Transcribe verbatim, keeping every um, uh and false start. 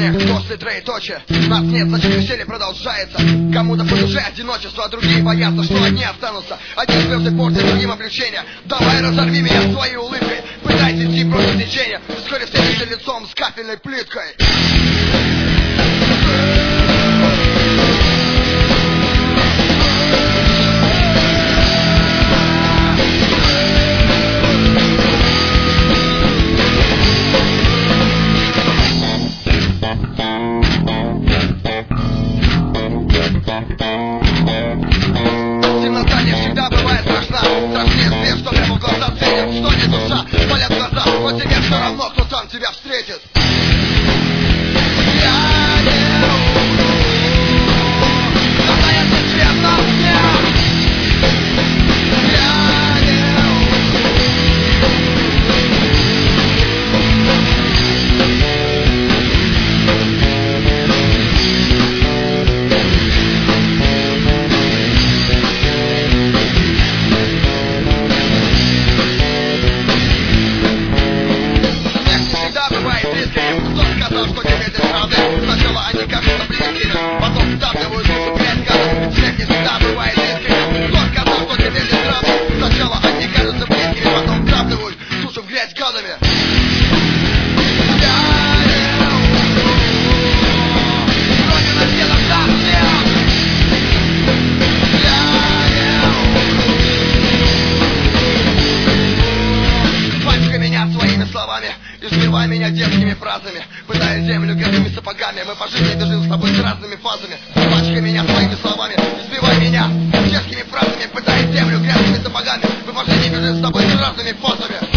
смех после троеточия. Нас нет, значит веселье продолжается. Кому-то по душе одиночество, а другие боятся, что одни останутся. Одни звезды портят, другим облегчение. Давай разорви меня своей улыбкой. Пытайся идти против течения. Вскоре встретишься лицом с кафельной плиткой. Темнота не всегда бывает страшна. Страшнее свет, что прямо в глаза светит. Что не душа, болят глаза, но тебе все равно, кто там тебя встретит. Я не умру, останется свет на мне. Я не кто сказал, что тебе здесь правда? Сначала они кажутся близкими, потом вдавливают душу грязь гадом. Смех не всегда бывает искренним. Кто сказал, что тебе здесь правда? Сначала они кажутся близкими, потом вдавливают душу в грязь гадами. Я не умру, Родина где нам нет. Я не умру. Пачкай меня своими словами, избивай меня детскими фразами, пытая землю грязными сапогами. Мы по жизни бежим с тобой с разными фазами. Пачкай меня своими словами, избивай меня детскими фразами, пытая землю грязными сапогами. Мы по жизни бежим с тобой с разными фазами.